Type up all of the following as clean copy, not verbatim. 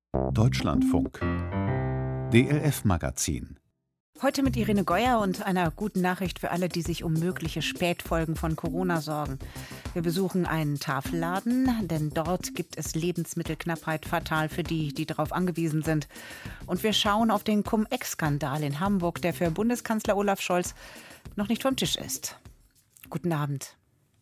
Deutschlandfunk. DLF-Magazin. Heute mit Irene Geuer und einer guten Nachricht für alle, die sich um mögliche Spätfolgen von Corona sorgen. Wir besuchen einen Tafelladen, denn dort gibt es Lebensmittelknappheit, fatal für die, die darauf angewiesen sind. Und wir schauen auf den Cum-Ex-Skandal in Hamburg, der für Bundeskanzler Olaf Scholz noch nicht vom Tisch ist. Guten Abend.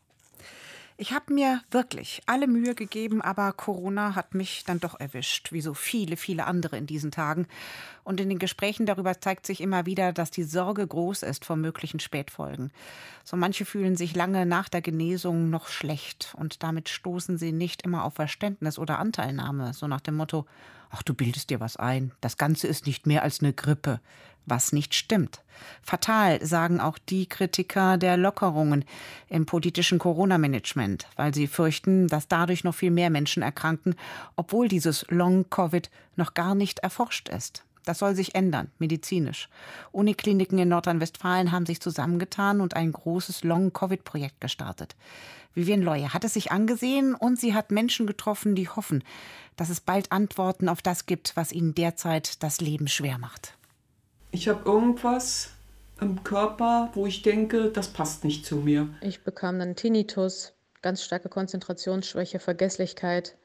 Ich habe mir wirklich alle Mühe gegeben, aber Corona hat mich dann doch erwischt, wie so viele, viele andere in diesen Tagen. Und in den Gesprächen darüber zeigt sich immer wieder, dass die Sorge groß ist vor möglichen Spätfolgen. So manche fühlen sich lange nach der Genesung noch schlecht und damit stoßen sie nicht immer auf Verständnis oder Anteilnahme, so nach dem Motto: Ach, du bildest dir was ein, das Ganze ist nicht mehr als eine Grippe. Was nicht stimmt. Fatal, sagen auch die Kritiker der Lockerungen im politischen Corona-Management, weil sie fürchten, dass dadurch noch viel mehr Menschen erkranken, obwohl dieses Long-Covid noch gar nicht erforscht ist. Das soll sich ändern, medizinisch. Unikliniken in Nordrhein-Westfalen haben sich zusammengetan und ein großes Long-Covid-Projekt gestartet. Vivian Leue hat es sich angesehen und sie hat Menschen getroffen, die hoffen, dass es bald Antworten auf das gibt, was ihnen derzeit das Leben schwer macht. Ich habe irgendwas im Körper, wo ich denke, das passt nicht zu mir. Ich bekam dann Tinnitus, ganz starke Konzentrationsschwäche, Vergesslichkeit,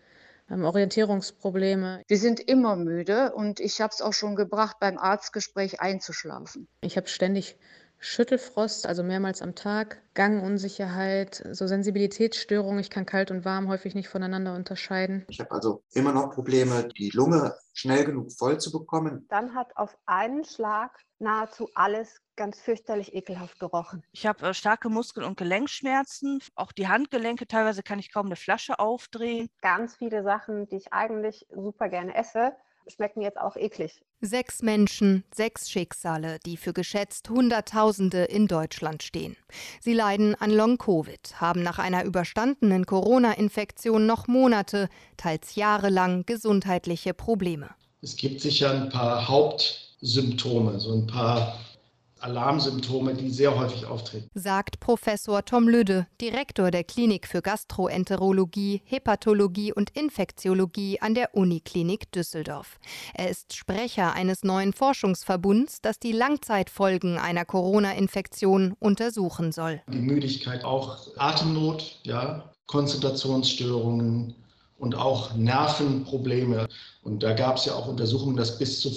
Orientierungsprobleme. Wir sind immer müde und ich habe es auch schon gebracht, beim Arztgespräch einzuschlafen. Ich habe ständig Schüttelfrost, also mehrmals am Tag, Gangunsicherheit, so Sensibilitätsstörungen. Ich kann kalt und warm häufig nicht voneinander unterscheiden. Ich habe also immer noch Probleme, die Lunge schnell genug voll zu bekommen. Dann hat auf einen Schlag nahezu alles ganz fürchterlich ekelhaft gerochen. Ich habe starke Muskel- und Gelenkschmerzen, auch die Handgelenke, teilweise kann ich kaum eine Flasche aufdrehen. Ganz viele Sachen, die ich eigentlich super gerne esse, schmecken jetzt auch eklig. 6 Menschen, 6 Schicksale, die für geschätzt Hunderttausende in Deutschland stehen. Sie leiden an Long-Covid, haben nach einer überstandenen Corona-Infektion noch Monate, teils jahrelang gesundheitliche Probleme. Es gibt sicher ein paar Hauptsymptome, so ein paar Alarmsymptome, die sehr häufig auftreten. Sagt Professor Tom Lüdde, Direktor der Klinik für Gastroenterologie, Hepatologie und Infektiologie an der Uniklinik Düsseldorf. Er ist Sprecher eines neuen Forschungsverbunds, das die Langzeitfolgen einer Corona-Infektion untersuchen soll. Die Müdigkeit, auch Atemnot, Konzentrationsstörungen und auch Nervenprobleme. Und da gab es ja auch Untersuchungen, dass bis zu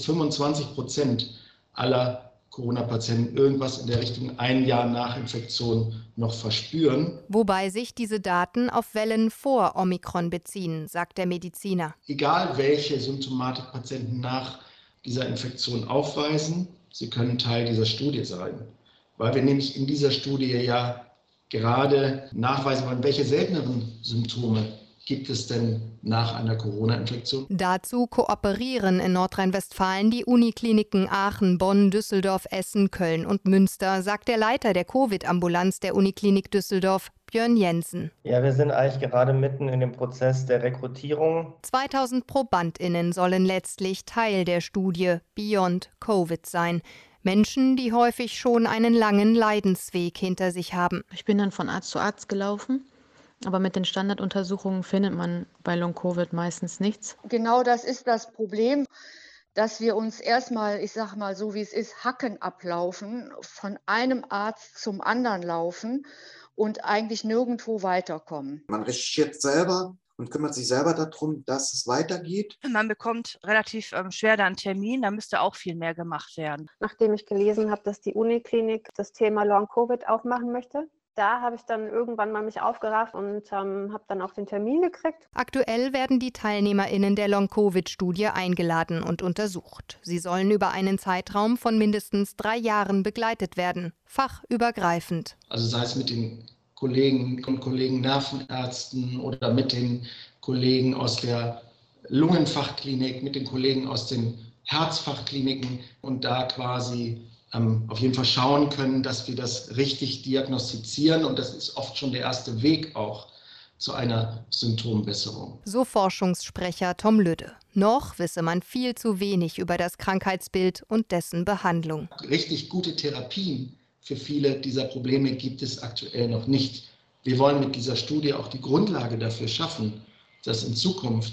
25% aller Corona-Patienten irgendwas in der Richtung 1 Jahr nach Infektion noch verspüren. Wobei sich diese Daten auf Wellen vor Omikron beziehen, sagt der Mediziner. Egal welche Symptomatik Patienten nach dieser Infektion aufweisen, sie können Teil dieser Studie sein. Weil wir nämlich in dieser Studie ja gerade nachweisen wollen, welche selteneren Symptome gibt es denn nach einer Corona-Infektion? Dazu kooperieren in Nordrhein-Westfalen die Unikliniken Aachen, Bonn, Düsseldorf, Essen, Köln und Münster, sagt der Leiter der Covid-Ambulanz der Uniklinik Düsseldorf, Björn Jensen. Ja, wir sind eigentlich gerade mitten in dem Prozess der Rekrutierung. 2000 ProbandInnen sollen letztlich Teil der Studie Beyond Covid sein. Menschen, die häufig schon einen langen Leidensweg hinter sich haben. Ich bin dann von Arzt zu Arzt gelaufen. Aber mit den Standarduntersuchungen findet man bei Long-Covid meistens nichts. Genau das ist das Problem, dass wir uns erstmal, ich sag mal so wie es ist, Hacken ablaufen, von einem Arzt zum anderen laufen und eigentlich nirgendwo weiterkommen. Man recherchiert selber und kümmert sich selber darum, dass es weitergeht. Man bekommt relativ schwer da einen Termin, da müsste auch viel mehr gemacht werden. Nachdem ich gelesen habe, dass die Uniklinik das Thema Long-Covid aufmachen möchte, da habe ich dann irgendwann mal mich aufgerafft und habe dann auch den Termin gekriegt. Aktuell werden die TeilnehmerInnen der Long-Covid-Studie eingeladen und untersucht. Sie sollen über einen Zeitraum von mindestens 3 Jahren begleitet werden, fachübergreifend. Also sei es mit den Kollegen und Kollegen Nervenärzten oder mit den Kollegen aus der Lungenfachklinik, mit den Kollegen aus den Herzfachkliniken und da quasi auf jeden Fall schauen können, dass wir das richtig diagnostizieren und das ist oft schon der erste Weg auch zu einer Symptombesserung. So Forschungssprecher Tom Lüdde. Noch wisse man viel zu wenig über das Krankheitsbild und dessen Behandlung. Richtig gute Therapien für viele dieser Probleme gibt es aktuell noch nicht. Wir wollen mit dieser Studie auch die Grundlage dafür schaffen, dass in Zukunft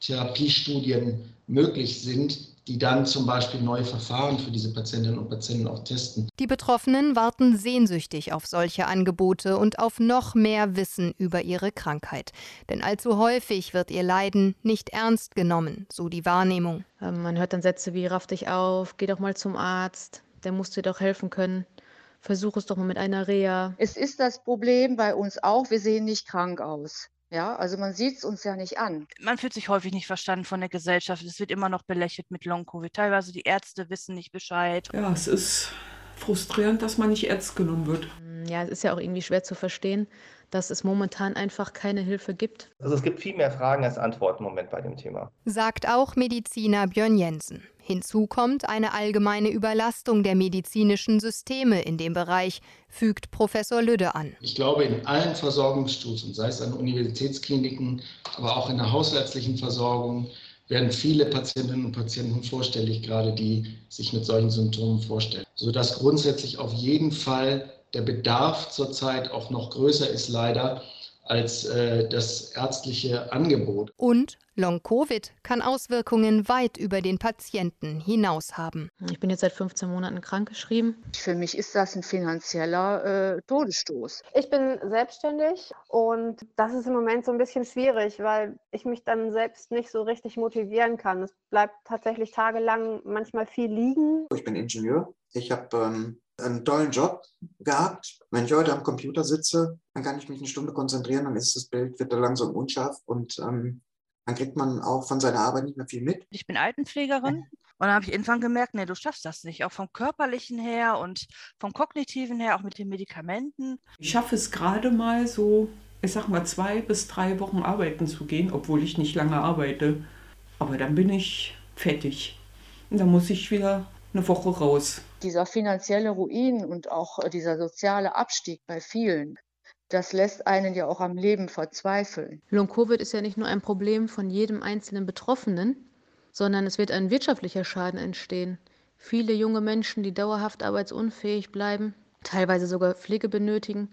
Therapiestudien möglich sind, die dann zum Beispiel neue Verfahren für diese Patientinnen und Patienten auch testen. Die Betroffenen warten sehnsüchtig auf solche Angebote und auf noch mehr Wissen über ihre Krankheit. Denn allzu häufig wird ihr Leiden nicht ernst genommen, so die Wahrnehmung. Man hört dann Sätze wie: Raff dich auf, geh doch mal zum Arzt, der muss dir doch helfen können. Versuch es doch mal mit einer Reha. Es ist das Problem bei uns auch, wir sehen nicht krank aus. Ja, also man sieht es uns ja nicht an. Man fühlt sich häufig nicht verstanden von der Gesellschaft. Es wird immer noch belächelt mit Long-Covid. Teilweise die Ärzte wissen nicht Bescheid. Ja, es ist frustrierend, dass man nicht ernst genommen wird. Ja, es ist ja auch irgendwie schwer zu verstehen, dass es momentan einfach keine Hilfe gibt. Also es gibt viel mehr Fragen als Antworten im Moment bei dem Thema. Sagt auch Mediziner Björn Jensen. Hinzu kommt eine allgemeine Überlastung der medizinischen Systeme in dem Bereich, fügt Professor Lüdde an. Ich glaube, in allen Versorgungsstufen, sei es an Universitätskliniken, aber auch in der hausärztlichen Versorgung, werden viele Patientinnen und Patienten vorstellig, gerade die sich mit solchen Symptomen vorstellen. Sodass grundsätzlich auf jeden Fall der Bedarf zurzeit auch noch größer ist, leider, als das ärztliche Angebot. Und Long-Covid kann Auswirkungen weit über den Patienten hinaus haben. Ich bin jetzt seit 15 Monaten krankgeschrieben. Für mich ist das ein finanzieller Todesstoß. Ich bin selbstständig und das ist im Moment so ein bisschen schwierig, weil ich mich dann selbst nicht so richtig motivieren kann. Es bleibt tatsächlich tagelang manchmal viel liegen. Ich bin Ingenieur. Ich habe einen tollen Job gehabt. Wenn ich heute am Computer sitze, dann kann ich mich eine Stunde konzentrieren, dann ist das Bild wieder langsam unscharf und dann kriegt man auch von seiner Arbeit nicht mehr viel mit. Ich bin Altenpflegerin und dann habe ich irgendwann gemerkt, nee, du schaffst das nicht. Auch vom Körperlichen her und vom Kognitiven her, auch mit den Medikamenten. Ich schaffe es gerade mal so, ich sag mal 2 bis 3 Wochen arbeiten zu gehen, obwohl ich nicht lange arbeite. Aber dann bin ich fertig. Und dann muss ich wieder eine Woche raus. Dieser finanzielle Ruin und auch dieser soziale Abstieg bei vielen, das lässt einen ja auch am Leben verzweifeln. Long-Covid ist ja nicht nur ein Problem von jedem einzelnen Betroffenen, sondern es wird ein wirtschaftlicher Schaden entstehen. Viele junge Menschen, die dauerhaft arbeitsunfähig bleiben, teilweise sogar Pflege benötigen,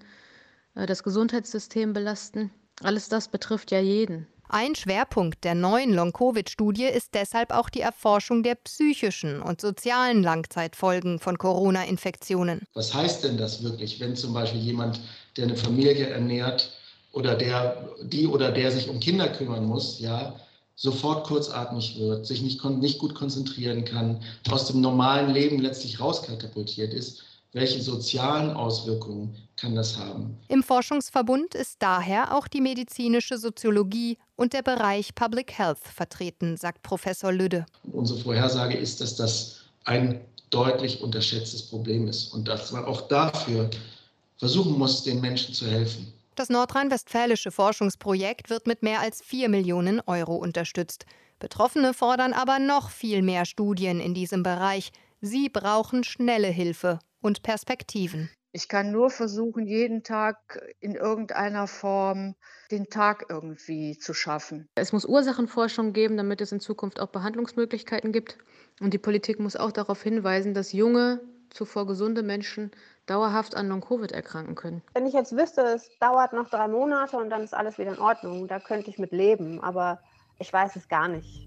das Gesundheitssystem belasten. Alles das betrifft ja jeden. Ein Schwerpunkt der neuen Long-Covid-Studie ist deshalb auch die Erforschung der psychischen und sozialen Langzeitfolgen von Corona-Infektionen. Was heißt denn das wirklich, wenn zum Beispiel jemand, der eine Familie ernährt oder der sich um Kinder kümmern muss, ja, sofort kurzatmig wird, sich nicht gut konzentrieren kann, aus dem normalen Leben letztlich rauskatapultiert ist? Welche sozialen Auswirkungen kann das haben? Im Forschungsverbund ist daher auch die medizinische Soziologie und der Bereich Public Health vertreten, sagt Professor Lüdde. Unsere Vorhersage ist, dass das ein deutlich unterschätztes Problem ist und dass man auch dafür versuchen muss, den Menschen zu helfen. Das nordrhein-westfälische Forschungsprojekt wird mit mehr als 4 Millionen Euro unterstützt. Betroffene fordern aber noch viel mehr Studien in diesem Bereich. Sie brauchen schnelle Hilfe und Perspektiven. Ich kann nur versuchen, jeden Tag in irgendeiner Form den Tag irgendwie zu schaffen. Es muss Ursachenforschung geben, damit es in Zukunft auch Behandlungsmöglichkeiten gibt. Und die Politik muss auch darauf hinweisen, dass junge, zuvor gesunde Menschen dauerhaft an Long-Covid erkranken können. Wenn ich jetzt wüsste, es dauert noch 3 Monate und dann ist alles wieder in Ordnung, da könnte ich mit leben, aber ich weiß es gar nicht.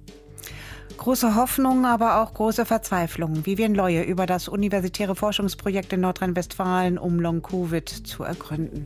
Große Hoffnung, aber auch große Verzweiflung. Vivian Leue über das universitäre Forschungsprojekt in Nordrhein-Westfalen, um Long-Covid zu ergründen.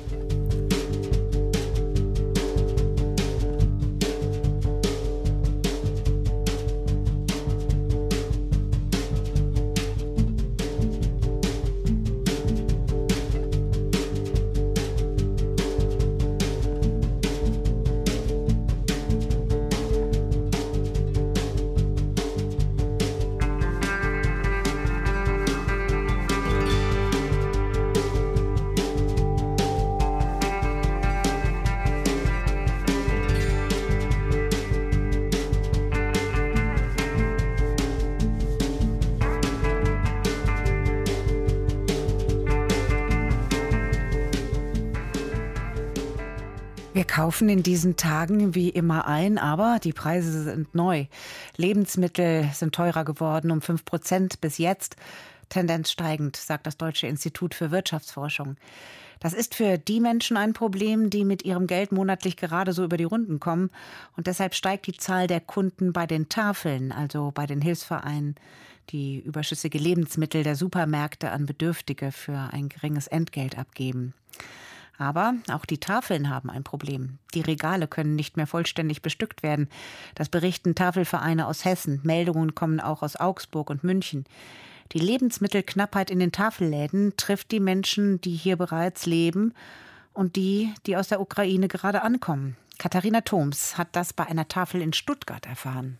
Wir kaufen in diesen Tagen wie immer ein, aber die Preise sind neu. Lebensmittel sind teurer geworden um 5% bis jetzt. Tendenz steigend, sagt das Deutsche Institut für Wirtschaftsforschung. Das ist für die Menschen ein Problem, die mit ihrem Geld monatlich gerade so über die Runden kommen. Und deshalb steigt die Zahl der Kunden bei den Tafeln, also bei den Hilfsvereinen, die überschüssige Lebensmittel der Supermärkte an Bedürftige für ein geringes Entgelt abgeben. Aber auch die Tafeln haben ein Problem. Die Regale können nicht mehr vollständig bestückt werden. Das berichten Tafelvereine aus Hessen. Meldungen kommen auch aus Augsburg und München. Die Lebensmittelknappheit in den Tafelläden trifft die Menschen, die hier bereits leben und die aus der Ukraine gerade ankommen. Katharina Thoms hat das bei einer Tafel in Stuttgart erfahren.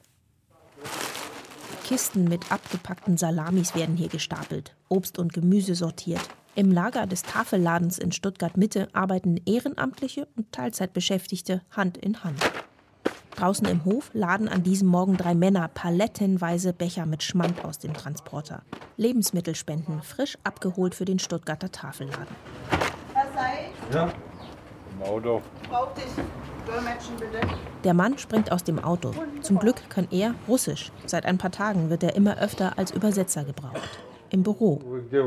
Kisten mit abgepackten Salamis werden hier gestapelt, Obst und Gemüse sortiert. Im Lager des Tafelladens in Stuttgart-Mitte arbeiten Ehrenamtliche und Teilzeitbeschäftigte Hand in Hand. Draußen im Hof laden an diesem Morgen 3 Männer palettenweise Becher mit Schmand aus dem Transporter. Lebensmittelspenden, frisch abgeholt für den Stuttgarter Tafelladen. Was sei? Ja, im Auto. Braucht dich Dolmetschen bitte. Der Mann springt aus dem Auto. Zum Glück kann er Russisch. Seit ein paar Tagen wird er immer öfter als Übersetzer gebraucht. Im Büro.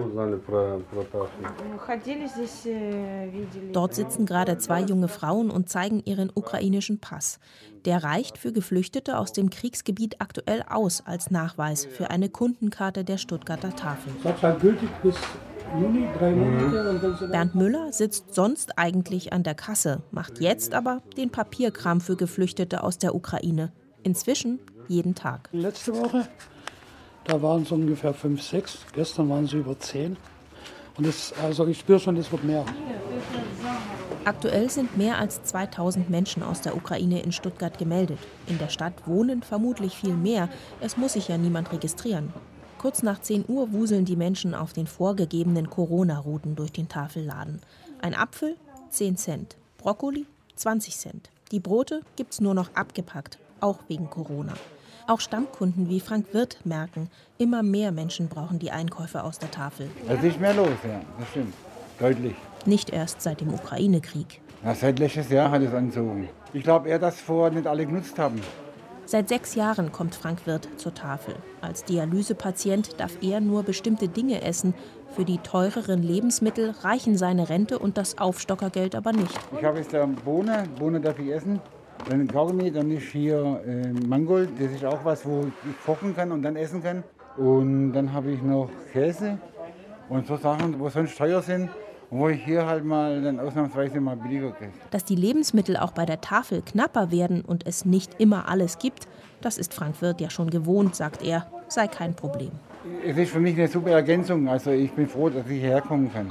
Dort sitzen gerade 2 junge Frauen und zeigen ihren ukrainischen Pass. Der reicht für Geflüchtete aus dem Kriegsgebiet aktuell aus als Nachweis für eine Kundenkarte der Stuttgarter Tafel. Gültig bis Juni, 3 Monate. Bernd Müller sitzt sonst eigentlich an der Kasse, macht jetzt aber den Papierkram für Geflüchtete aus der Ukraine. Inzwischen jeden Tag. Letzte Woche, da waren es ungefähr 5, 6. Gestern waren es über 10. Und ich spüre schon, es wird mehr. Aktuell sind mehr als 2000 Menschen aus der Ukraine in Stuttgart gemeldet. In der Stadt wohnen vermutlich viel mehr. Es muss sich ja niemand registrieren. Kurz nach 10 Uhr wuseln die Menschen auf den vorgegebenen Corona-Routen durch den Tafelladen. Ein Apfel, 10 Cent. Brokkoli, 20 Cent. Die Brote gibt's nur noch abgepackt, auch wegen Corona. Auch Stammkunden wie Frank Wirth merken, immer mehr Menschen brauchen die Einkäufe aus der Tafel. Es ist mehr los, ja, das stimmt. Deutlich. Nicht erst seit dem Ukraine-Krieg. Ja, seit letztes Jahr hat es angezogen. Ich glaube eher, dass vorher nicht alle genutzt haben. Seit 6 Jahren kommt Frank Wirth zur Tafel. Als Dialysepatient darf er nur bestimmte Dinge essen. Für die teureren Lebensmittel reichen seine Rente und das Aufstockergeld aber nicht. Ich habe jetzt Bohnen darf ich essen. Dann Kaugummi, dann ist hier Mangold. Das ist auch was, wo ich kochen kann und dann essen kann. Und dann habe ich noch Käse und so Sachen, wo sonst teuer sind. Und wo ich hier halt mal dann ausnahmsweise mal billiger kriege. Dass die Lebensmittel auch bei der Tafel knapper werden und es nicht immer alles gibt, das ist Frank Wirth ja schon gewohnt, sagt er, sei kein Problem. Es ist für mich eine super Ergänzung. Also ich bin froh, dass ich hierher kommen kann.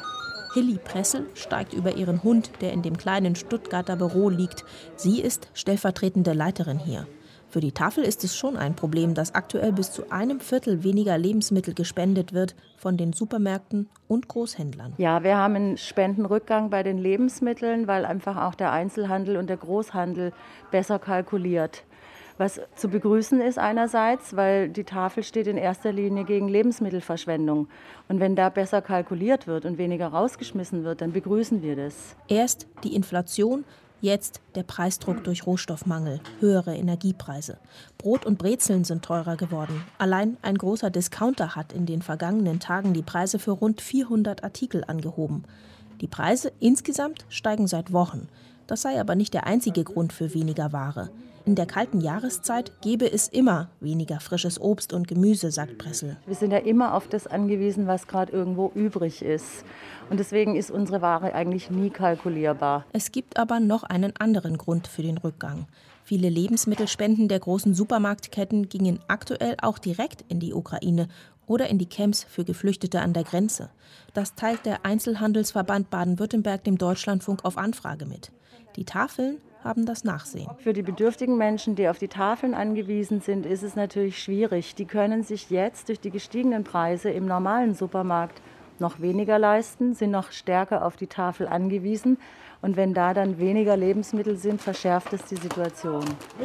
Hilly Pressel steigt über ihren Hund, der in dem kleinen Stuttgarter Büro liegt. Sie ist stellvertretende Leiterin hier. Für die Tafel ist es schon ein Problem, dass aktuell bis zu 1/4 weniger Lebensmittel gespendet wird von den Supermärkten und Großhändlern. Ja, wir haben einen Spendenrückgang bei den Lebensmitteln, weil einfach auch der Einzelhandel und der Großhandel besser kalkuliert. Was zu begrüßen ist einerseits, weil die Tafel steht in erster Linie gegen Lebensmittelverschwendung. Und wenn da besser kalkuliert wird und weniger rausgeschmissen wird, dann begrüßen wir das. Erst die Inflation, jetzt der Preisdruck durch Rohstoffmangel, höhere Energiepreise. Brot und Brezeln sind teurer geworden. Allein ein großer Discounter hat in den vergangenen Tagen die Preise für rund 400 Artikel angehoben. Die Preise insgesamt steigen seit Wochen. Das sei aber nicht der einzige Grund für weniger Ware. In der kalten Jahreszeit gäbe es immer weniger frisches Obst und Gemüse, sagt Pressel. Wir sind ja immer auf das angewiesen, was gerade irgendwo übrig ist. Und deswegen ist unsere Ware eigentlich nie kalkulierbar. Es gibt aber noch einen anderen Grund für den Rückgang. Viele Lebensmittelspenden der großen Supermarktketten gingen aktuell auch direkt in die Ukraine oder in die Camps für Geflüchtete an der Grenze. Das teilt der Einzelhandelsverband Baden-Württemberg dem Deutschlandfunk auf Anfrage mit. Die Tafeln haben das Nachsehen. Für die bedürftigen Menschen, die auf die Tafeln angewiesen sind, ist es natürlich schwierig. Die können sich jetzt durch die gestiegenen Preise im normalen Supermarkt noch weniger leisten, sind noch stärker auf die Tafel angewiesen. Und wenn da dann weniger Lebensmittel sind, verschärft es die Situation.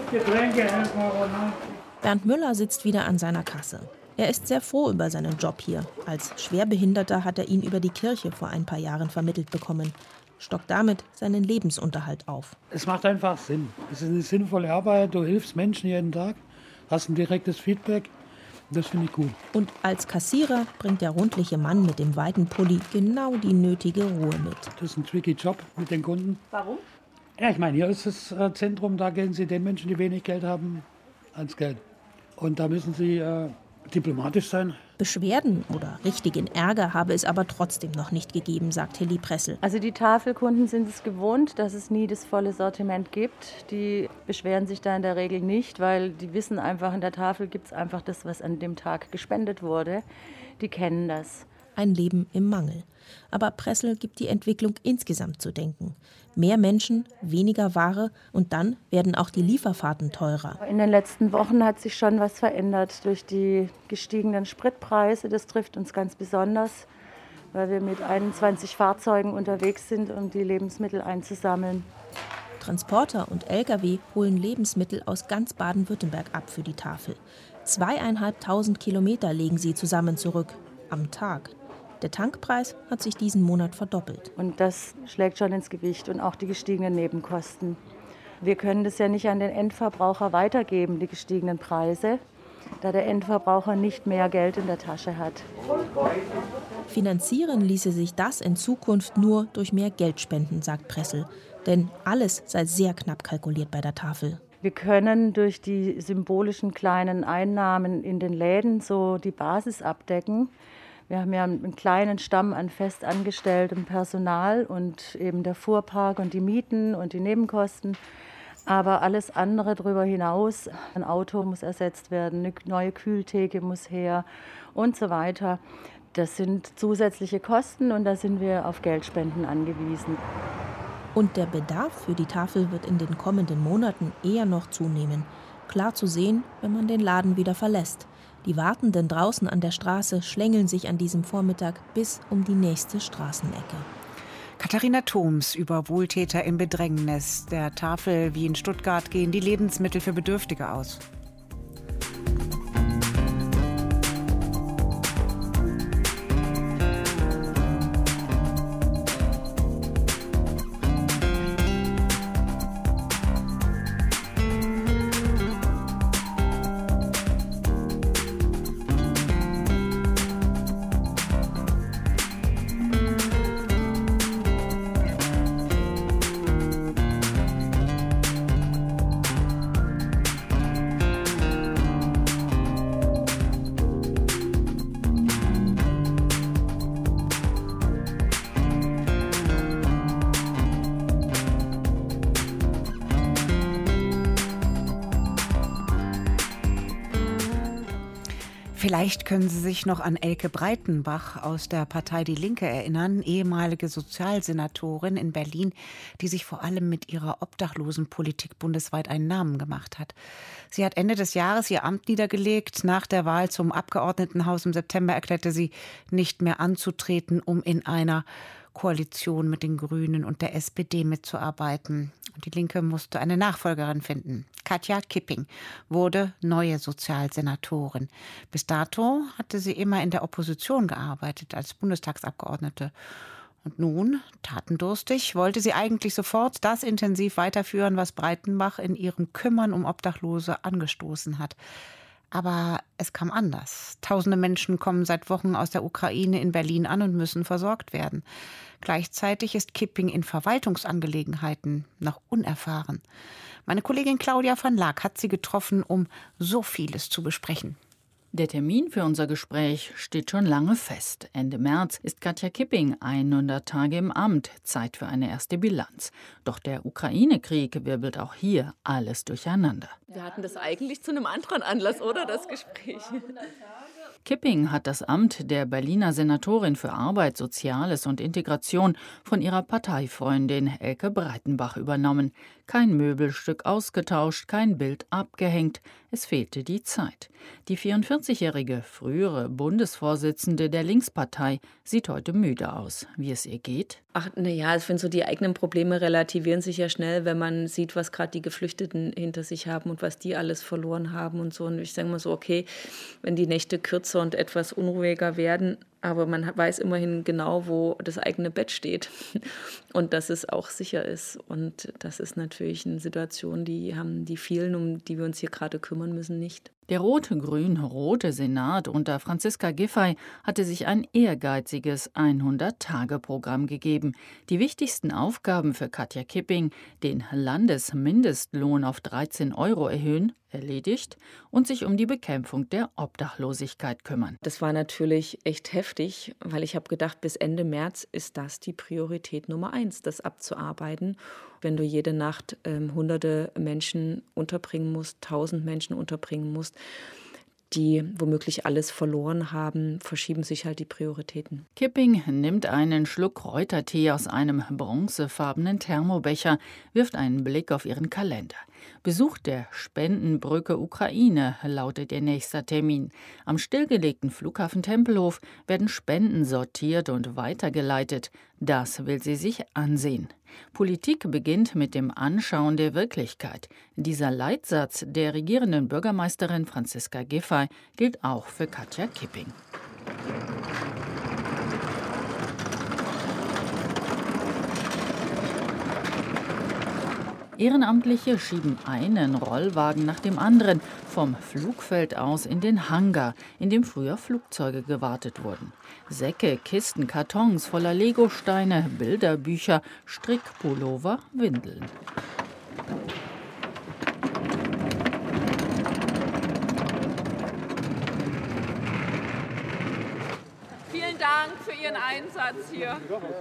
Bernd Müller sitzt wieder an seiner Kasse. Er ist sehr froh über seinen Job hier. Als Schwerbehinderter hat er ihn über die Kirche vor ein paar Jahren vermittelt bekommen. Stockt damit seinen Lebensunterhalt auf. Es macht einfach Sinn. Es ist eine sinnvolle Arbeit. Du hilfst Menschen jeden Tag, hast ein direktes Feedback. Das finde ich gut. Und als Kassierer bringt der rundliche Mann mit dem weiten Pulli genau die nötige Ruhe mit. Das ist ein tricky Job mit den Kunden. Warum? Ja, ich meine, hier ist das Zentrum, da gehen Sie den Menschen, die wenig Geld haben, ans Geld. Und da müssen Sie diplomatisch sein. Beschwerden oder richtigen Ärger habe es aber trotzdem noch nicht gegeben, sagt Hilly Pressel. Also die Tafelkunden sind es gewohnt, dass es nie das volle Sortiment gibt. Die beschweren sich da in der Regel nicht, weil die wissen einfach, in der Tafel gibt es einfach das, was an dem Tag gespendet wurde. Die kennen das. Ein Leben im Mangel. Aber Pressel gibt die Entwicklung insgesamt zu denken. Mehr Menschen, weniger Ware und dann werden auch die Lieferfahrten teurer. In den letzten Wochen hat sich schon was verändert durch die gestiegenen Spritpreise. Das trifft uns ganz besonders, weil wir mit 21 Fahrzeugen unterwegs sind, um die Lebensmittel einzusammeln. Transporter und Lkw holen Lebensmittel aus ganz Baden-Württemberg ab für die Tafel. 2.500 Kilometer legen sie zusammen zurück. Am Tag. Der Tankpreis hat sich diesen Monat verdoppelt. Und das schlägt schon ins Gewicht und auch die gestiegenen Nebenkosten. Wir können das ja nicht an den Endverbraucher weitergeben, die gestiegenen Preise, da der Endverbraucher nicht mehr Geld in der Tasche hat. Finanzieren ließe sich das in Zukunft nur durch mehr Geldspenden, sagt Pressel. Denn alles sei sehr knapp kalkuliert bei der Tafel. Wir können durch die symbolischen kleinen Einnahmen in den Läden so die Basis abdecken. Wir haben ja einen kleinen Stamm an festangestelltem Personal und eben der Fuhrpark und die Mieten und die Nebenkosten. Aber alles andere darüber hinaus, ein Auto muss ersetzt werden, eine neue Kühltheke muss her und so weiter. Das sind zusätzliche Kosten und da sind wir auf Geldspenden angewiesen. Und der Bedarf für die Tafel wird in den kommenden Monaten eher noch zunehmen. Klar zu sehen, wenn man den Laden wieder verlässt. Die Wartenden draußen an der Straße schlängeln sich an diesem Vormittag bis um die nächste Straßenecke. Katharina Thoms über Wohltäter im Bedrängnis. Der Tafel wie in Stuttgart gehen die Lebensmittel für Bedürftige aus. Vielleicht können Sie sich noch an Elke Breitenbach aus der Partei Die Linke erinnern, ehemalige Sozialsenatorin in Berlin, die sich vor allem mit ihrer Obdachlosenpolitik bundesweit einen Namen gemacht hat. Sie hat Ende des Jahres ihr Amt niedergelegt. Nach der Wahl zum Abgeordnetenhaus im September erklärte sie, nicht mehr anzutreten, um in einer Koalition mit den Grünen und der SPD mitzuarbeiten. Die Linke musste eine Nachfolgerin finden. Katja Kipping wurde neue Sozialsenatorin. Bis dato hatte sie immer in der Opposition gearbeitet als Bundestagsabgeordnete. Und nun, tatendurstig, wollte sie eigentlich sofort das intensiv weiterführen, was Breitenbach in ihrem Kümmern um Obdachlose angestoßen hat. Aber es kam anders. Tausende Menschen kommen seit Wochen aus der Ukraine in Berlin an und müssen versorgt werden. Gleichzeitig ist Kipping in Verwaltungsangelegenheiten noch unerfahren. Meine Kollegin Claudia van Laak hat sie getroffen, um so vieles zu besprechen. Der Termin für unser Gespräch steht schon lange fest. Ende März ist Katja Kipping 100 Tage im Amt. Zeit für eine erste Bilanz. Doch der Ukraine-Krieg wirbelt auch hier alles durcheinander. Wir hatten das eigentlich zu einem anderen Anlass, oder, das Gespräch? Kipping hat das Amt der Berliner Senatorin für Arbeit, Soziales und Integration von ihrer Parteifreundin Elke Breitenbach übernommen. Kein Möbelstück ausgetauscht, kein Bild abgehängt. Es fehlte die Zeit. Die 44-jährige, frühere Bundesvorsitzende der Linkspartei sieht heute müde aus. Wie es ihr geht? Ach, naja, ich finde so, die eigenen Probleme relativieren sich ja schnell, wenn man sieht, was gerade die Geflüchteten hinter sich haben und was die alles verloren haben und so. Und ich sage mal so, okay, wenn die Nächte kürzer und etwas unruhiger werden, aber man weiß immerhin genau, wo das eigene Bett steht und dass es auch sicher ist. Und das ist natürlich eine Situation, die haben die vielen, um die wir uns hier gerade kümmern müssen, nicht. Der rot-grün-rote Senat unter Franziska Giffey hatte sich ein ehrgeiziges 100-Tage-Programm gegeben. Die wichtigsten Aufgaben für Katja Kipping, den Landesmindestlohn auf 13 € erhöhen, erledigt und sich um die Bekämpfung der Obdachlosigkeit kümmern. Das war natürlich echt heftig, weil ich habe gedacht, bis Ende März ist das die Priorität Nummer 1, das abzuarbeiten. Wenn du jede Nacht hunderte Menschen unterbringen musst, 1000 Menschen unterbringen musst, die womöglich alles verloren haben, verschieben sich halt die Prioritäten. Kipping nimmt einen Schluck Kräutertee aus einem bronzefarbenen Thermobecher, wirft einen Blick auf ihren Kalender. Besuch der Spendenbrücke Ukraine lautet ihr nächster Termin. Am stillgelegten Flughafen Tempelhof werden Spenden sortiert und weitergeleitet. Das will sie sich ansehen. Politik beginnt mit dem Anschauen der Wirklichkeit. Dieser Leitsatz der regierenden Bürgermeisterin Franziska Giffey gilt auch für Katja Kipping. Ehrenamtliche schieben einen Rollwagen nach dem anderen vom Flugfeld aus in den Hangar, in dem früher Flugzeuge gewartet wurden. Säcke, Kisten, Kartons voller Legosteine, Bilderbücher, Strickpullover, Windeln. Vielen Dank für Ihren Einsatz hier.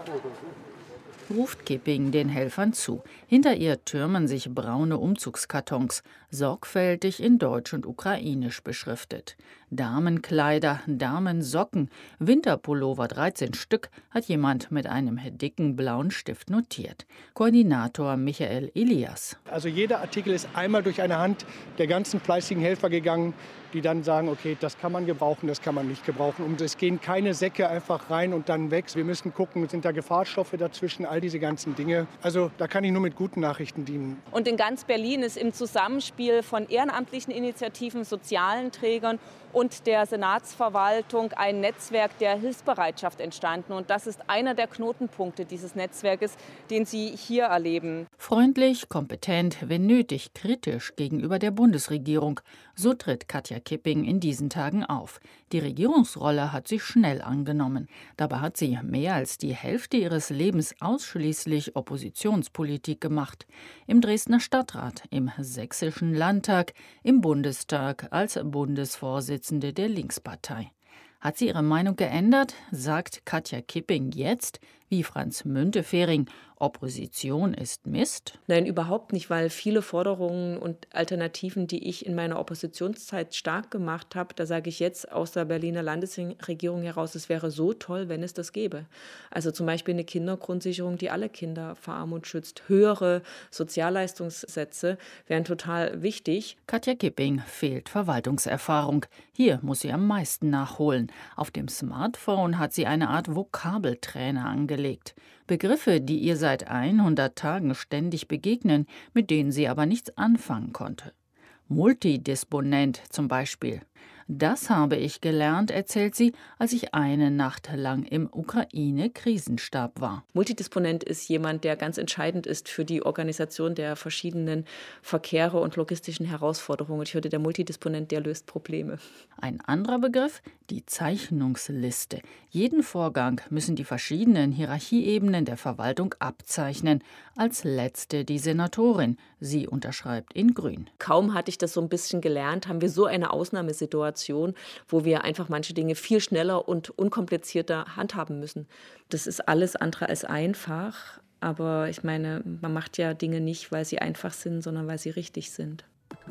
Ruft Kipping den Helfern zu. Hinter ihr türmen sich braune Umzugskartons, sorgfältig in Deutsch und Ukrainisch beschriftet. Damenkleider, Damensocken, Winterpullover 13 Stück hat jemand mit einem dicken blauen Stift notiert. Koordinator Michael Elias. Also jeder Artikel ist einmal durch eine Hand der ganzen fleißigen Helfer gegangen, die dann sagen, okay, das kann man gebrauchen, das kann man nicht gebrauchen. Und es gehen keine Säcke einfach rein und dann weg. Wir müssen gucken, sind da Gefahrstoffe dazwischen, all diese ganzen Dinge. Also da kann ich nur mit guten Nachrichten dienen. Und in ganz Berlin ist im Zusammenspiel von ehrenamtlichen Initiativen, sozialen Trägern und der Senatsverwaltung ein Netzwerk der Hilfsbereitschaft entstanden. Und das ist einer der Knotenpunkte dieses Netzwerkes, den Sie hier erleben. Freundlich, kompetent, wenn nötig, kritisch gegenüber der Bundesregierung. So tritt Katja Kipping in diesen Tagen auf. Die Regierungsrolle hat sie schnell angenommen. Dabei hat sie mehr als die Hälfte ihres Lebens ausschließlich Oppositionspolitik gemacht. Im Dresdner Stadtrat, im Sächsischen Landtag, im Bundestag als Bundesvorsitzende der Linkspartei. Hat sie ihre Meinung geändert, sagt Katja Kipping jetzt, wie Franz Müntefering, Opposition ist Mist? Nein, überhaupt nicht, weil viele Forderungen und Alternativen, die ich in meiner Oppositionszeit stark gemacht habe, da sage ich jetzt aus der Berliner Landesregierung heraus, es wäre so toll, wenn es das gäbe. Also zum Beispiel eine Kindergrundsicherung, die alle Kinder vor Armut schützt. Höhere Sozialleistungssätze wären total wichtig. Katja Kipping fehlt Verwaltungserfahrung. Hier muss sie am meisten nachholen. Auf dem Smartphone hat sie eine Art Vokabeltrainer angelegt. Begriffe, die ihr seit 100 Tagen ständig begegnen, mit denen sie aber nichts anfangen konnte. Multidisponent zum Beispiel. Das habe ich gelernt, erzählt sie, als ich eine Nacht lang im Ukraine-Krisenstab war. Multidisponent ist jemand, der ganz entscheidend ist für die Organisation der verschiedenen Verkehre und logistischen Herausforderungen. Ich hörte, der Multidisponent, der löst Probleme. Ein anderer Begriff, die Zeichnungsliste. Jeden Vorgang müssen die verschiedenen Hierarchieebenen der Verwaltung abzeichnen. Als letzte die Senatorin. Sie unterschreibt in Grün. Kaum hatte ich das so ein bisschen gelernt, haben wir so eine Ausnahmesituation, wo wir einfach manche Dinge viel schneller und unkomplizierter handhaben müssen. Das ist alles andere als einfach, aber ich meine, man macht ja Dinge nicht, weil sie einfach sind, sondern weil sie richtig sind.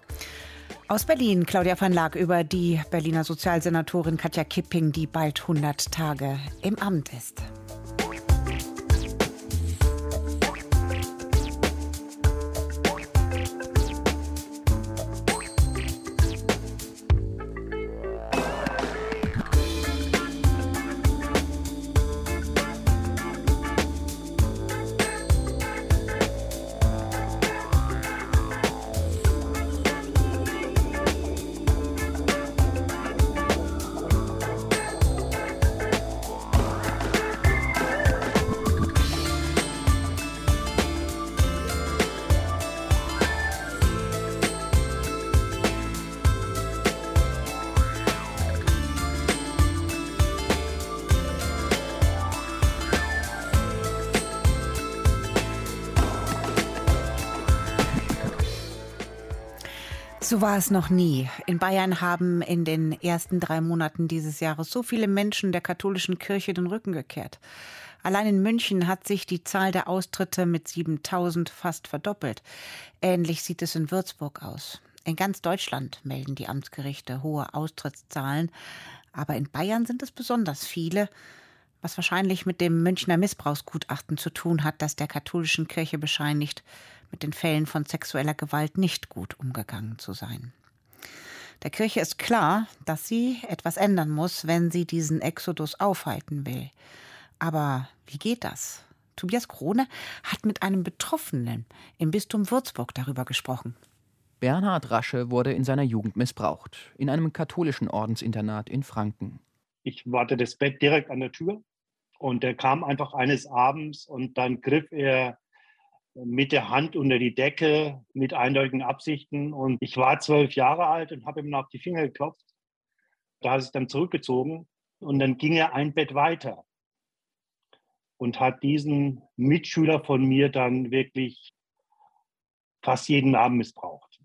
Aus Berlin, Claudia van Laak über die Berliner Sozialsenatorin Katja Kipping, die bald 100 Tage im Amt ist. So war es noch nie. In Bayern haben in den ersten 3 Monaten dieses Jahres so viele Menschen der katholischen Kirche den Rücken gekehrt. Allein in München hat sich die Zahl der Austritte mit 7.000 fast verdoppelt. Ähnlich sieht es in Würzburg aus. In ganz Deutschland melden die Amtsgerichte hohe Austrittszahlen. Aber in Bayern sind es besonders viele, was wahrscheinlich mit dem Münchner Missbrauchsgutachten zu tun hat, das der katholischen Kirche bescheinigt, mit den Fällen von sexueller Gewalt nicht gut umgegangen zu sein. Der Kirche ist klar, dass sie etwas ändern muss, wenn sie diesen Exodus aufhalten will. Aber wie geht das? Tobias Krone hat mit einem Betroffenen im Bistum Würzburg darüber gesprochen. Bernhard Rasche wurde in seiner Jugend missbraucht, in einem katholischen Ordensinternat in Franken. Ich hatte das Bett direkt an der Tür und er kam einfach eines Abends und dann griff er mit der Hand unter die Decke mit eindeutigen Absichten. Und ich war 12 Jahre alt und habe ihm auf die Finger geklopft. Da hat er sich dann zurückgezogen und dann ging er ein Bett weiter und hat diesen Mitschüler von mir dann wirklich fast jeden Abend missbraucht.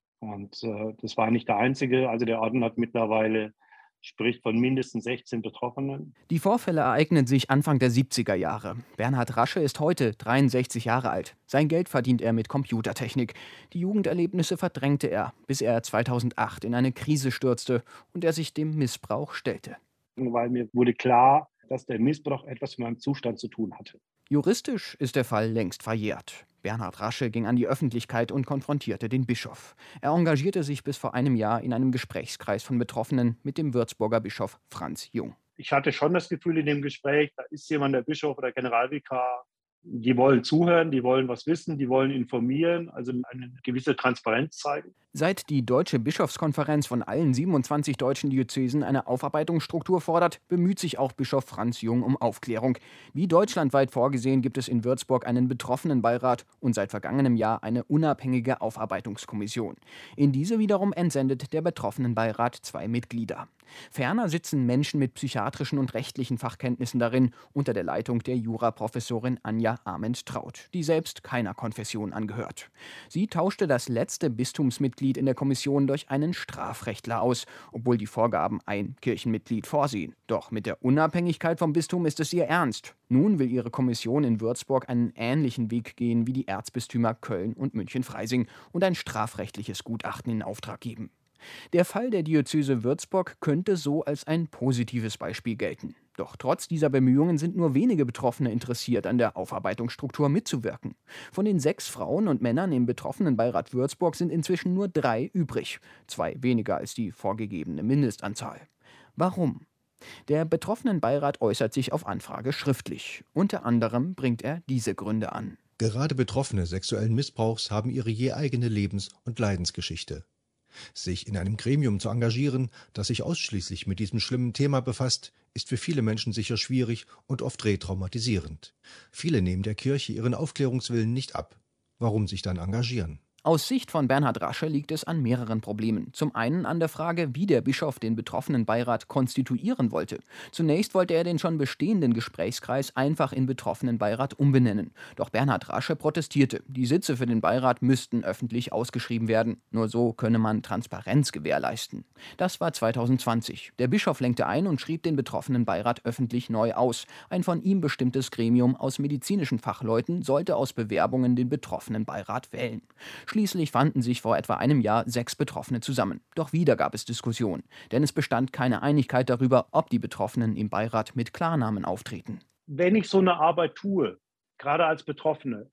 Und das war nicht der einzige. Also der Orden hat mittlerweile, spricht von mindestens 16 Betroffenen. Die Vorfälle ereignen sich Anfang der 70er Jahre. Bernhard Rasche ist heute 63 Jahre alt. Sein Geld verdient er mit Computertechnik. Die Jugenderlebnisse verdrängte er, bis er 2008 in eine Krise stürzte und er sich dem Missbrauch stellte. Weil mir wurde klar, dass der Missbrauch etwas mit meinem Zustand zu tun hatte. Juristisch ist der Fall längst verjährt. Bernhard Rasche ging an die Öffentlichkeit und konfrontierte den Bischof. Er engagierte sich bis vor einem Jahr in einem Gesprächskreis von Betroffenen mit dem Würzburger Bischof Franz Jung. Ich hatte schon das Gefühl in dem Gespräch, da ist jemand, der Bischof oder Generalvikar, die wollen zuhören, die wollen was wissen, die wollen informieren, also eine gewisse Transparenz zeigen. Seit die Deutsche Bischofskonferenz von allen 27 deutschen Diözesen eine Aufarbeitungsstruktur fordert, bemüht sich auch Bischof Franz Jung um Aufklärung. Wie deutschlandweit vorgesehen, gibt es in Würzburg einen Betroffenenbeirat und seit vergangenem Jahr eine unabhängige Aufarbeitungskommission. In diese wiederum entsendet der Betroffenenbeirat 2 Mitglieder. Ferner sitzen Menschen mit psychiatrischen und rechtlichen Fachkenntnissen darin, unter der Leitung der Juraprofessorin Anja Ament-Traut, die selbst keiner Konfession angehört. Sie tauschte das letzte Bistumsmitglied in der Kommission durch einen Strafrechtler aus, obwohl die Vorgaben ein Kirchenmitglied vorsehen. Doch mit der Unabhängigkeit vom Bistum ist es ihr ernst. Nun will ihre Kommission in Würzburg einen ähnlichen Weg gehen wie die Erzbistümer Köln und München-Freising und ein strafrechtliches Gutachten in Auftrag geben. Der Fall der Diözese Würzburg könnte so als ein positives Beispiel gelten. Doch trotz dieser Bemühungen sind nur wenige Betroffene interessiert, an der Aufarbeitungsstruktur mitzuwirken. Von den 6 Frauen und Männern im Betroffenenbeirat Würzburg sind inzwischen nur 3 übrig, 2 weniger als die vorgegebene Mindestanzahl. Warum? Der Betroffenenbeirat äußert sich auf Anfrage schriftlich. Unter anderem bringt er diese Gründe an. Gerade Betroffene sexuellen Missbrauchs haben ihre je eigene Lebens- und Leidensgeschichte. Sich in einem Gremium zu engagieren, das sich ausschließlich mit diesem schlimmen Thema befasst, ist für viele Menschen sicher schwierig und oft retraumatisierend. Viele nehmen der Kirche ihren Aufklärungswillen nicht ab. Warum sich dann engagieren? Aus Sicht von Bernhard Rasche liegt es an mehreren Problemen. Zum einen an der Frage, wie der Bischof den Betroffenenbeirat konstituieren wollte. Zunächst wollte er den schon bestehenden Gesprächskreis einfach in Betroffenenbeirat umbenennen. Doch Bernhard Rasche protestierte. Die Sitze für den Beirat müssten öffentlich ausgeschrieben werden. Nur so könne man Transparenz gewährleisten. Das war 2020. Der Bischof lenkte ein und schrieb den Betroffenenbeirat öffentlich neu aus. Ein von ihm bestimmtes Gremium aus medizinischen Fachleuten sollte aus Bewerbungen den Betroffenenbeirat wählen. Schließlich fanden sich vor etwa einem Jahr 6 Betroffene zusammen. Doch wieder gab es Diskussionen, denn es bestand keine Einigkeit darüber, ob die Betroffenen im Beirat mit Klarnamen auftreten. Wenn ich so eine Arbeit tue, gerade als Betroffene,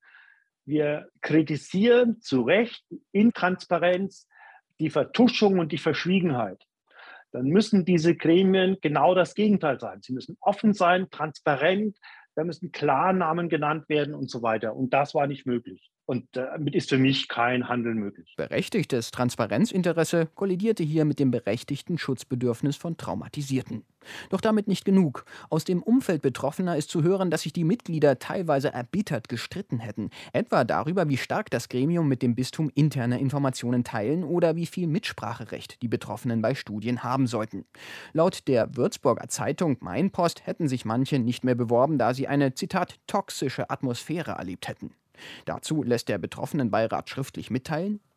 wir kritisieren zu Recht in Transparenz die Vertuschung und die Verschwiegenheit, dann müssen diese Gremien genau das Gegenteil sein. Sie müssen offen sein, transparent, da müssen Klarnamen genannt werden und so weiter. Und das war nicht möglich. Und damit ist für mich kein Handeln möglich. Berechtigtes Transparenzinteresse kollidierte hier mit dem berechtigten Schutzbedürfnis von Traumatisierten. Doch damit nicht genug. Aus dem Umfeld Betroffener ist zu hören, dass sich die Mitglieder teilweise erbittert gestritten hätten. Etwa darüber, wie stark das Gremium mit dem Bistum interne Informationen teilen oder wie viel Mitspracherecht die Betroffenen bei Studien haben sollten. Laut der Würzburger Zeitung Mein Post hätten sich manche nicht mehr beworben, da sie eine, Zitat, toxische Atmosphäre erlebt hätten. Dazu lässt der Betroffenenbeirat schriftlich mitteilen: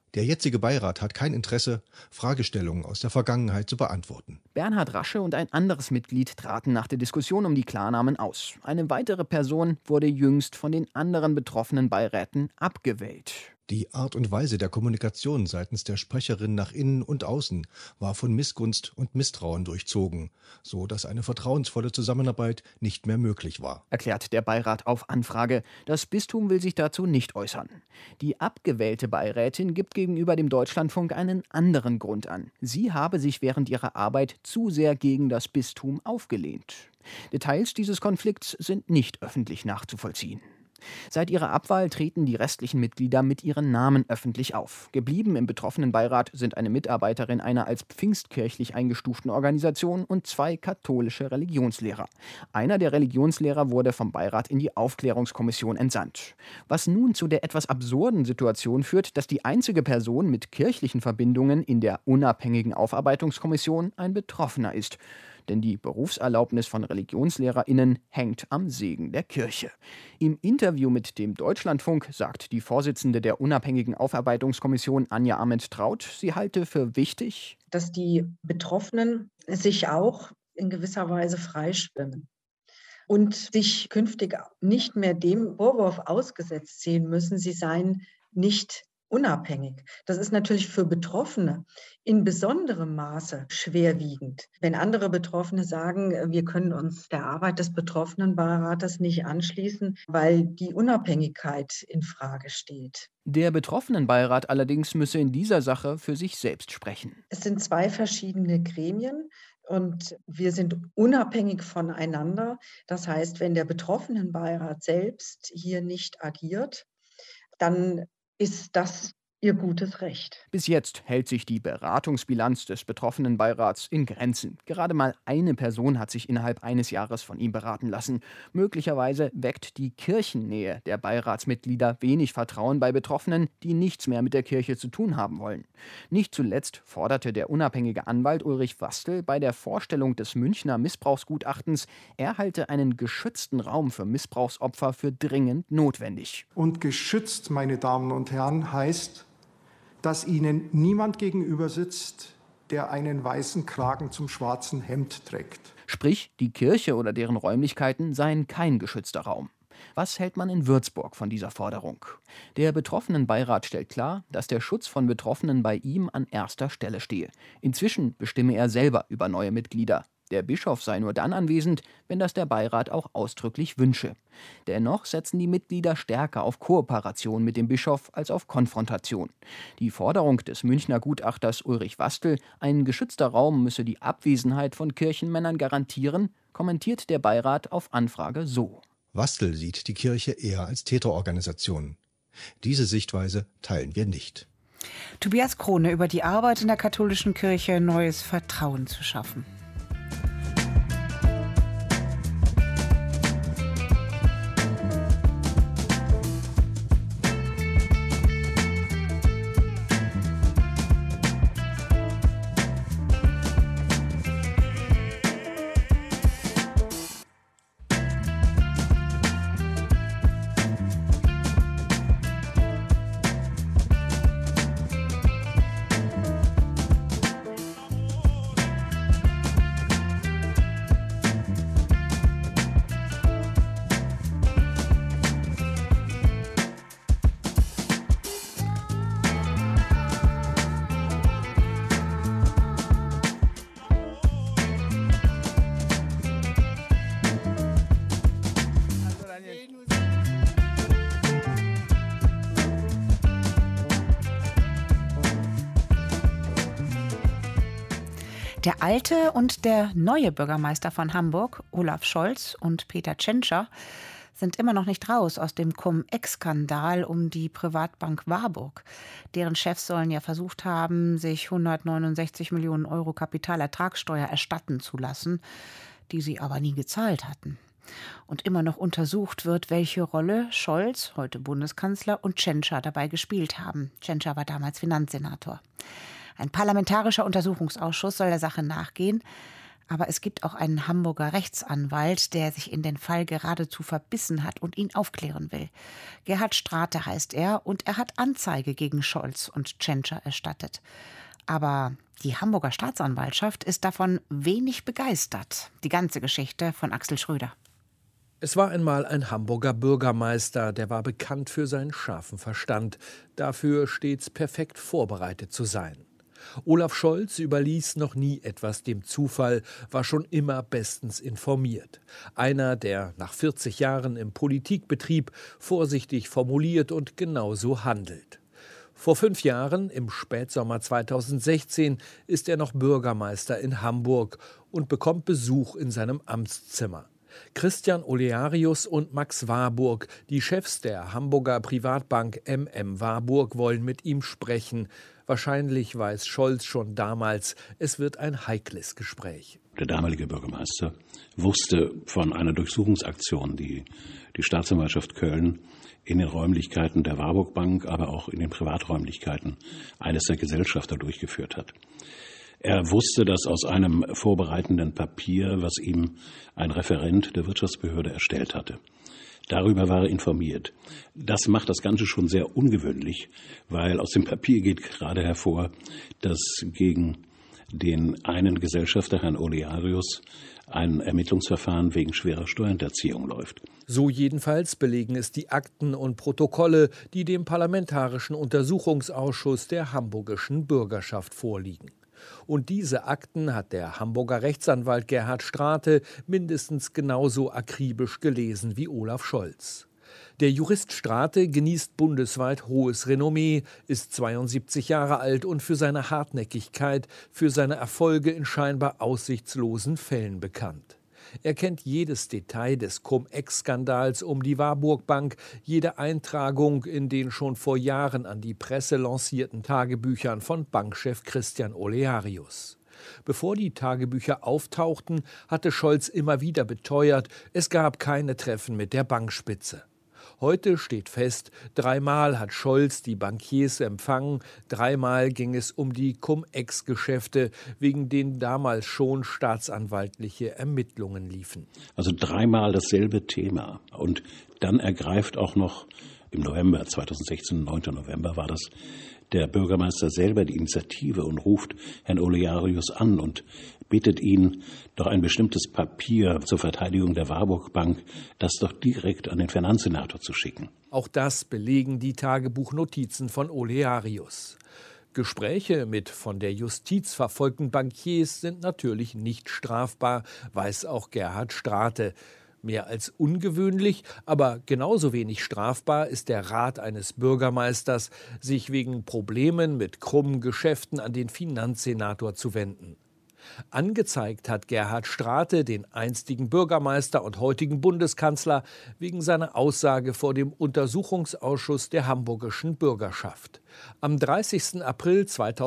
Der jetzige Beirat hat kein Interesse, Fragestellungen aus der Vergangenheit zu beantworten. Bernhard Rasche und ein anderes Mitglied traten nach der Diskussion um die Klarnamen aus. Eine weitere Person wurde jüngst von den anderen betroffenen Beiräten abgewählt. Die Art und Weise der Kommunikation seitens der Sprecherin nach innen und außen war von Missgunst und Misstrauen durchzogen, so dass eine vertrauensvolle Zusammenarbeit nicht mehr möglich war. Erklärt der Beirat auf Anfrage. Das Bistum will sich dazu nicht äußern. Die abgewählte Beirätin gibt gegenüber dem Deutschlandfunk einen anderen Grund an. Sie habe sich während ihrer Arbeit zu sehr gegen das Bistum aufgelehnt. Details dieses Konflikts sind nicht öffentlich nachzuvollziehen. Seit ihrer Abwahl treten die restlichen Mitglieder mit ihren Namen öffentlich auf. Geblieben im betroffenen Beirat sind eine Mitarbeiterin einer als pfingstkirchlich eingestuften Organisation und 2 katholische Religionslehrer. Einer der Religionslehrer wurde vom Beirat in die Aufklärungskommission entsandt. Was nun zu der etwas absurden Situation führt, dass die einzige Person mit kirchlichen Verbindungen in der unabhängigen Aufarbeitungskommission ein Betroffener ist. Denn die Berufserlaubnis von ReligionslehrerInnen hängt am Segen der Kirche. Im Interview mit dem Deutschlandfunk sagt die Vorsitzende der unabhängigen Aufarbeitungskommission Anja Ament-Traut, sie halte für wichtig, dass die Betroffenen sich auch in gewisser Weise freischwimmen und sich künftig nicht mehr dem Vorwurf ausgesetzt sehen müssen, sie seien nicht unabhängig. Das ist natürlich für Betroffene in besonderem Maße schwerwiegend. Wenn andere Betroffene sagen, wir können uns der Arbeit des Betroffenenbeirates nicht anschließen, weil die Unabhängigkeit in Frage steht. Der Betroffenenbeirat allerdings müsse in dieser Sache für sich selbst sprechen. Es sind 2 verschiedene Gremien. Und wir sind unabhängig voneinander. Das heißt, wenn der Betroffenenbeirat selbst hier nicht agiert, dann ist das ihr gutes Recht. Bis jetzt hält sich die Beratungsbilanz des Betroffenenbeirats in Grenzen. Gerade mal eine Person hat sich innerhalb eines Jahres von ihm beraten lassen. Möglicherweise weckt die Kirchennähe der Beiratsmitglieder wenig Vertrauen bei Betroffenen, die nichts mehr mit der Kirche zu tun haben wollen. Nicht zuletzt forderte der unabhängige Anwalt Ulrich Wastel bei der Vorstellung des Münchner Missbrauchsgutachtens, er halte einen geschützten Raum für Missbrauchsopfer für dringend notwendig. Und geschützt, meine Damen und Herren, heißt, dass Ihnen niemand gegenüber sitzt, der einen weißen Kragen zum schwarzen Hemd trägt. Sprich, die Kirche oder deren Räumlichkeiten seien kein geschützter Raum. Was hält man in Würzburg von dieser Forderung? Der Betroffenenbeirat stellt klar, dass der Schutz von Betroffenen bei ihm an erster Stelle stehe. Inzwischen bestimme er selber über neue Mitglieder. Der Bischof sei nur dann anwesend, wenn das der Beirat auch ausdrücklich wünsche. Dennoch setzen die Mitglieder stärker auf Kooperation mit dem Bischof als auf Konfrontation. Die Forderung des Münchner Gutachters Ulrich Wastel, ein geschützter Raum müsse die Abwesenheit von Kirchenmännern garantieren, kommentiert der Beirat auf Anfrage so. Wastel sieht die Kirche eher als Täterorganisation. Diese Sichtweise teilen wir nicht. Tobias Krone über die Arbeit in der katholischen Kirche, neues Vertrauen zu schaffen. Der alte und der neue Bürgermeister von Hamburg, Olaf Scholz und Peter Tschentscher, sind immer noch nicht raus aus dem Cum-Ex-Skandal um die Privatbank Warburg. Deren Chefs sollen ja versucht haben, sich 169 Millionen Euro Kapitalertragssteuer erstatten zu lassen, die sie aber nie gezahlt hatten. Und immer noch untersucht wird, welche Rolle Scholz, heute Bundeskanzler, und Tschentscher dabei gespielt haben. Tschentscher war damals Finanzsenator. Ein parlamentarischer Untersuchungsausschuss soll der Sache nachgehen. Aber es gibt auch einen Hamburger Rechtsanwalt, der sich in den Fall geradezu verbissen hat und ihn aufklären will. Gerhard Strate heißt er und er hat Anzeige gegen Scholz und Tschentscher erstattet. Aber die Hamburger Staatsanwaltschaft ist davon wenig begeistert. Die ganze Geschichte von Axel Schröder. Es war einmal ein Hamburger Bürgermeister, der war bekannt für seinen scharfen Verstand, dafür stets perfekt vorbereitet zu sein. Olaf Scholz überließ noch nie etwas dem Zufall, war schon immer bestens informiert. Einer, der nach 40 Jahren im Politikbetrieb vorsichtig formuliert und genauso handelt. Vor 5 Jahren, im Spätsommer 2016, ist er noch Bürgermeister in Hamburg und bekommt Besuch in seinem Amtszimmer. Christian Olearius und Max Warburg, die Chefs der Hamburger Privatbank Warburg, wollen mit ihm sprechen. Wahrscheinlich weiß Scholz schon damals, es wird ein heikles Gespräch. Der damalige Bürgermeister wusste von einer Durchsuchungsaktion, die die Staatsanwaltschaft Köln in den Räumlichkeiten der Warburg Bank, aber auch in den Privaträumlichkeiten eines der Gesellschafter durchgeführt hat. Er wusste das aus einem vorbereitenden Papier, was ihm ein Referent der Wirtschaftsbehörde erstellt hatte. Darüber war er informiert. Das macht das Ganze schon sehr ungewöhnlich, weil aus dem Papier geht gerade hervor, dass gegen den einen Gesellschafter, Herrn Olearius, ein Ermittlungsverfahren wegen schwerer Steuerhinterziehung läuft. So jedenfalls belegen es die Akten und Protokolle, die dem Parlamentarischen Untersuchungsausschuss der hamburgischen Bürgerschaft vorliegen. Und diese Akten hat der Hamburger Rechtsanwalt Gerhard Strate mindestens genauso akribisch gelesen wie Olaf Scholz. Der Jurist Strate genießt bundesweit hohes Renommee, ist 72 Jahre alt und für seine Hartnäckigkeit, für seine Erfolge in scheinbar aussichtslosen Fällen bekannt. Er kennt jedes Detail des Cum-Ex-Skandals um die Warburg Bank, jede Eintragung in den schon vor Jahren an die Presse lancierten Tagebüchern von Bankchef Christian Olearius. Bevor die Tagebücher auftauchten, hatte Scholz immer wieder beteuert, es gab keine Treffen mit der Bankspitze. Heute steht fest, 3-mal hat Scholz die Bankiers empfangen, 3-mal ging es um die Cum-Ex-Geschäfte, wegen denen damals schon staatsanwaltliche Ermittlungen liefen. Also 3-mal dasselbe Thema. Und dann ergreift auch noch im November 2016, 9. November war das, der Bürgermeister selber die Initiative und ruft Herrn Olearius an und bittet ihn, doch ein bestimmtes Papier zur Verteidigung der Warburg Bank, das doch direkt an den Finanzsenator zu schicken. Auch das belegen die Tagebuchnotizen von Olearius. Gespräche mit von der Justiz verfolgten Bankiers sind natürlich nicht strafbar, weiß auch Gerhard Strate. Mehr als ungewöhnlich, aber genauso wenig strafbar ist der Rat eines Bürgermeisters, sich wegen Problemen mit krummen Geschäften an den Finanzsenator zu wenden. Angezeigt hat Gerhard Strate den einstigen Bürgermeister und heutigen Bundeskanzler wegen seiner Aussage vor dem Untersuchungsausschuss der hamburgischen Bürgerschaft. Am 30. April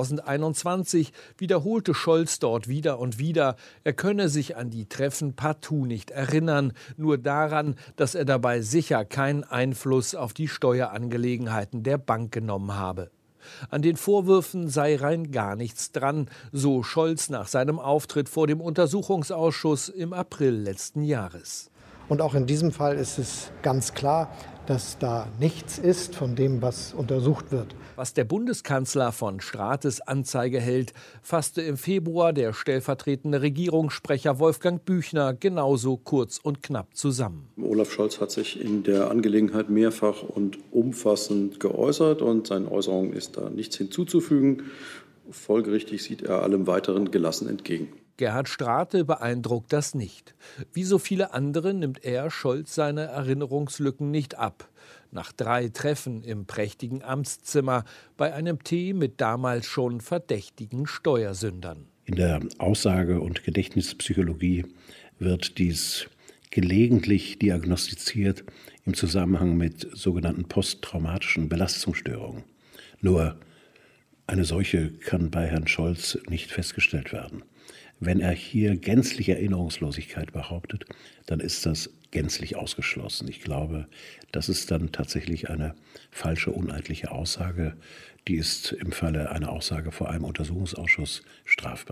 2021 wiederholte Scholz dort wieder und wieder, er könne sich an die Treffen partout nicht erinnern, nur daran, dass er dabei sicher keinen Einfluss auf die Steuerangelegenheiten der Bank genommen habe. An den Vorwürfen sei rein gar nichts dran, so Scholz nach seinem Auftritt vor dem Untersuchungsausschuss im April letzten Jahres. Und auch in diesem Fall ist es ganz klar, dass da nichts ist von dem, was untersucht wird. Was der Bundeskanzler von Strates Anzeige hält, fasste im Februar der stellvertretende Regierungssprecher Wolfgang Büchner genauso kurz und knapp zusammen. Olaf Scholz hat sich in der Angelegenheit mehrfach und umfassend geäußert und seinen Äußerungen ist da nichts hinzuzufügen. Folgerichtig sieht er allem Weiteren gelassen entgegen. Gerhard Strate beeindruckt das nicht. Wie so viele andere nimmt er Scholz seine Erinnerungslücken nicht ab. Nach 3 Treffen im prächtigen Amtszimmer bei einem Tee mit damals schon verdächtigen Steuersündern. In der Aussage- und Gedächtnispsychologie wird dies gelegentlich diagnostiziert im Zusammenhang mit sogenannten posttraumatischen Belastungsstörungen. Nur eine solche kann bei Herrn Scholz nicht festgestellt werden. Wenn er hier gänzliche Erinnerungslosigkeit behauptet, dann ist das gänzlich ausgeschlossen. Ich glaube, das ist dann tatsächlich eine falsche, uneidliche Aussage. Die ist im Falle einer Aussage vor einem Untersuchungsausschuss strafbar.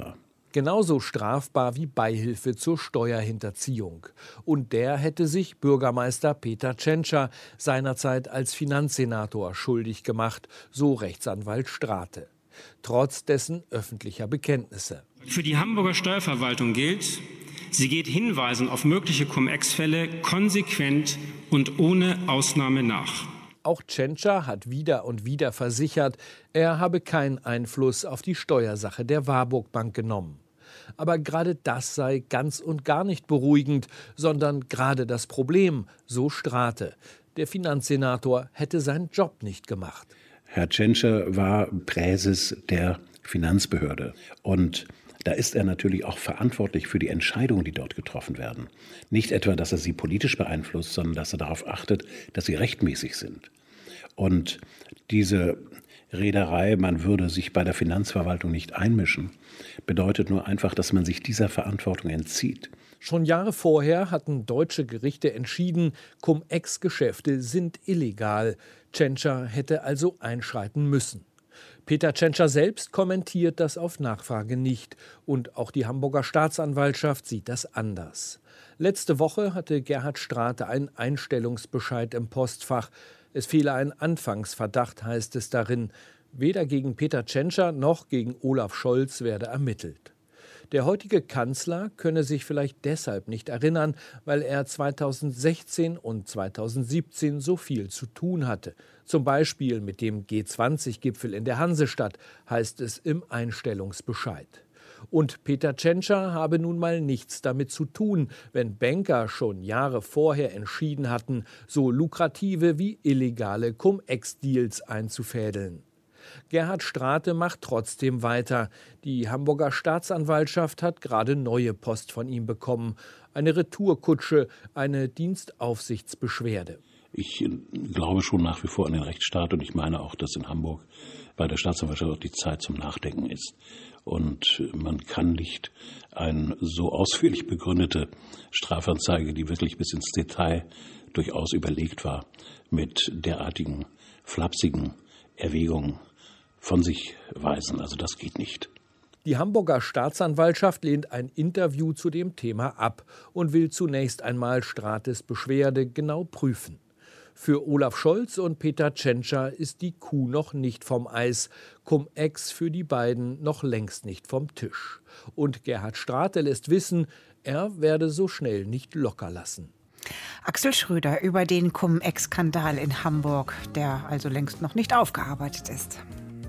Genauso strafbar wie Beihilfe zur Steuerhinterziehung. Und der hätte sich Bürgermeister Peter Tschentscher seinerzeit als Finanzsenator schuldig gemacht, so Rechtsanwalt Strate. Trotz dessen öffentlicher Bekenntnisse. Für die Hamburger Steuerverwaltung gilt, sie geht Hinweisen auf mögliche Cum-Ex-Fälle konsequent und ohne Ausnahme nach. Auch Tschentscher hat wieder und wieder versichert, er habe keinen Einfluss auf die Steuersache der Warburg Bank genommen. Aber gerade das sei ganz und gar nicht beruhigend, sondern gerade das Problem, so Strate. Der Finanzsenator hätte seinen Job nicht gemacht. Herr Tschentscher war Präses der Finanzbehörde und da ist er natürlich auch verantwortlich für die Entscheidungen, die dort getroffen werden. Nicht etwa, dass er sie politisch beeinflusst, sondern dass er darauf achtet, dass sie rechtmäßig sind. Und diese Reederei, man würde sich bei der Finanzverwaltung nicht einmischen, bedeutet nur einfach, dass man sich dieser Verantwortung entzieht. Schon Jahre vorher hatten deutsche Gerichte entschieden, Cum-Ex-Geschäfte sind illegal. Tschentscher hätte also einschreiten müssen. Peter Tschentscher selbst kommentiert das auf Nachfrage nicht. Und auch die Hamburger Staatsanwaltschaft sieht das anders. Letzte Woche hatte Gerhard Strate einen Einstellungsbescheid im Postfach. Es fehle ein Anfangsverdacht, heißt es darin. Weder gegen Peter Tschentscher noch gegen Olaf Scholz werde ermittelt. Der heutige Kanzler könne sich vielleicht deshalb nicht erinnern, weil er 2016 und 2017 so viel zu tun hatte. Zum Beispiel mit dem G20-Gipfel in der Hansestadt, heißt es im Einstellungsbescheid. Und Peter Tschentscher habe nun mal nichts damit zu tun, wenn Banker schon Jahre vorher entschieden hatten, so lukrative wie illegale Cum-Ex-Deals einzufädeln. Gerhard Strate macht trotzdem weiter. Die Hamburger Staatsanwaltschaft hat gerade neue Post von ihm bekommen. Eine Retourkutsche, eine Dienstaufsichtsbeschwerde. Ich glaube schon nach wie vor an den Rechtsstaat und ich meine auch, dass in Hamburg bei der Staatsanwaltschaft auch die Zeit zum Nachdenken ist. Und man kann nicht eine so ausführlich begründete Strafanzeige, die wirklich bis ins Detail durchaus überlegt war, mit derartigen flapsigen Erwägungen von sich weisen. Also das geht nicht. Die Hamburger Staatsanwaltschaft lehnt ein Interview zu dem Thema ab und will zunächst einmal Strates Beschwerde genau prüfen. Für Olaf Scholz und Peter Tschentscher ist die Kuh noch nicht vom Eis, Cum-Ex für die beiden noch längst nicht vom Tisch. Und Gerhard Strate lässt wissen, er werde so schnell nicht locker lassen. Axel Schröder über den Cum-Ex-Skandal in Hamburg, der also längst noch nicht aufgearbeitet ist.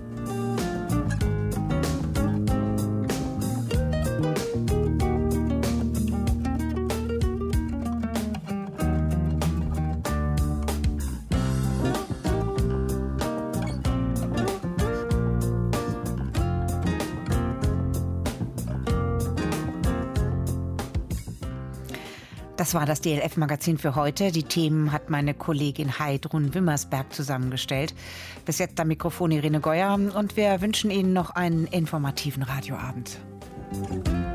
Das war das DLF-Magazin für heute. Die Themen hat meine Kollegin Heidrun Wimmersberg zusammengestellt. Bis jetzt am Mikrofon Irene Geuer und wir wünschen Ihnen noch einen informativen Radioabend.